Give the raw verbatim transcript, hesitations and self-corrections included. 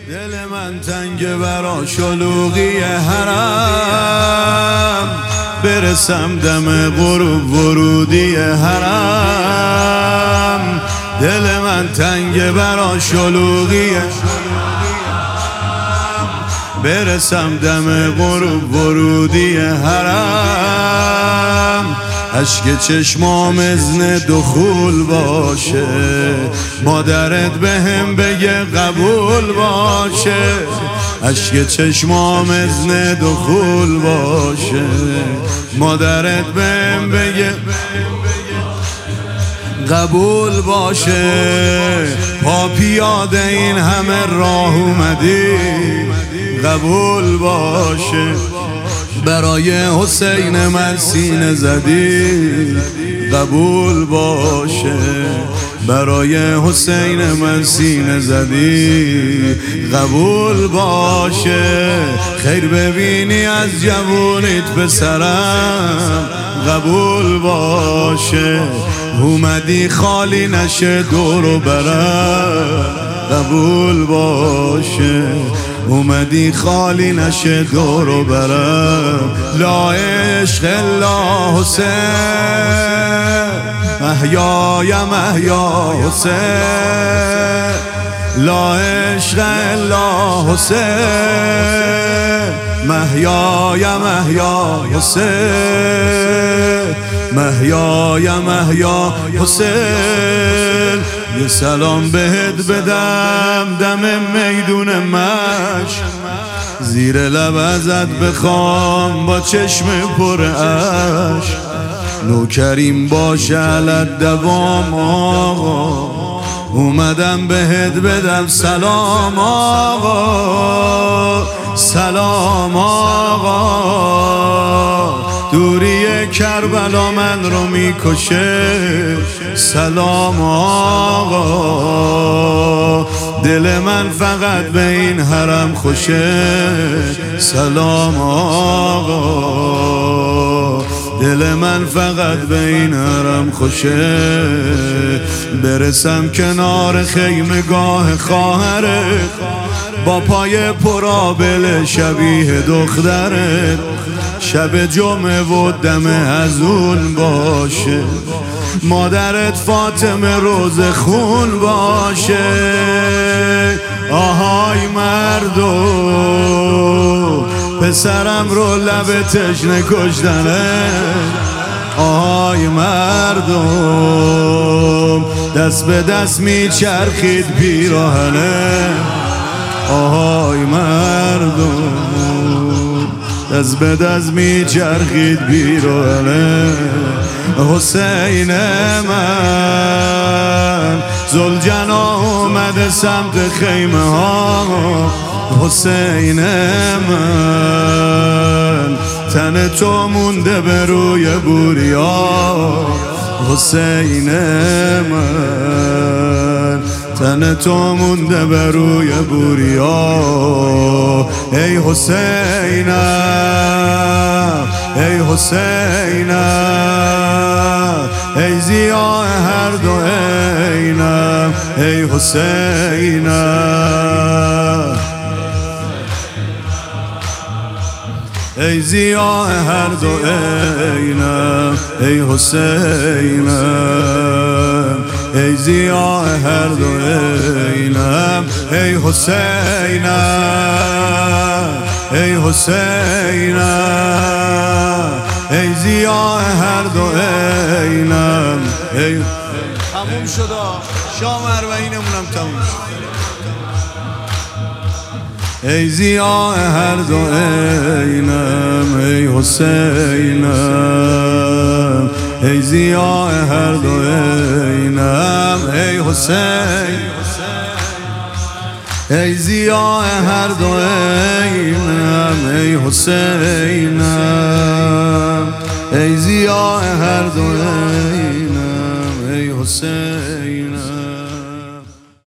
دل من تنگ برا شلوغی حرم، برسم دم غروب ورودی حرم. دل من تنگ برا شلوغی حرم، برسم دم غروب ورودی حرم. اشک چشمام اذن دخول باشه، مادرت بهم بگه قبول باشه. اشک چشمام اذن دخول باشه، مادرت بهم بگه قبول باشه. پا پیاده این همه راه اومدی، قبول باشه. برای حسین من سینه زدی، قبول باشه. برای حسین من سینه زدی، قبول باشه. خیر ببینی از جوونیت به سرم، قبول باشه. اومدی خالی نشه دورو برم، قبول باشه. اومدی خالی نشه دورو برم. لا عشق الا حسین، محیای محیا حسین. لا عشق الا حسین، محیای محیا حسین. محیای محیا حسین. یه سلام بهت بدم دم میدون مشت، زیر لب ازت بخوام با چشم پر عشق. نوکریم باشه علت دوام آقا، اومدم بهت بدم سلام آقا. سلام آقا. دوری کربلا من رو میکشه، سلام آقا. دل من فقط به این حرم خوشه، سلام آقا. دل من فقط به این حرم خوشه. برسم کنار خیمگاه خواهرت، با پای پرآبله شبیه دخترت. شب جمعه و دم ازون باشه، مادرت فاطمه روز خون باشه. آهای مردو، پسرم رو لب تشنه کشتنه. آهای مردم، دست به دست میچرخید پیراهنه. آهای مردم، دست به دست میچرخید پیراهنه. حسین من ذوالجنا اومده سمت خیمه ها. حسین من تن تو مونده به روی بوریا. حسین من تن تو مونده به روی بوریا. ای حسینم، ای حسینم، ای ضیاء هر دو عینم. ای حسینم، ای ضیاء هر دو عینم. ای حسینم، ای ضیاء هر دو عینم. ای حسینم، ای حسینم، ای ضیاء هر دو عینم. ای تموم شد، شام اربعینمونم تموم شد. ای ضیاء هر دو عینم. ای حسینم، ای ضیاء هر دو عینم. ای حسین، ای ضیاء هر دو عینم. ای حسینم، ای ضیاء هر دو عینم. ای حسین.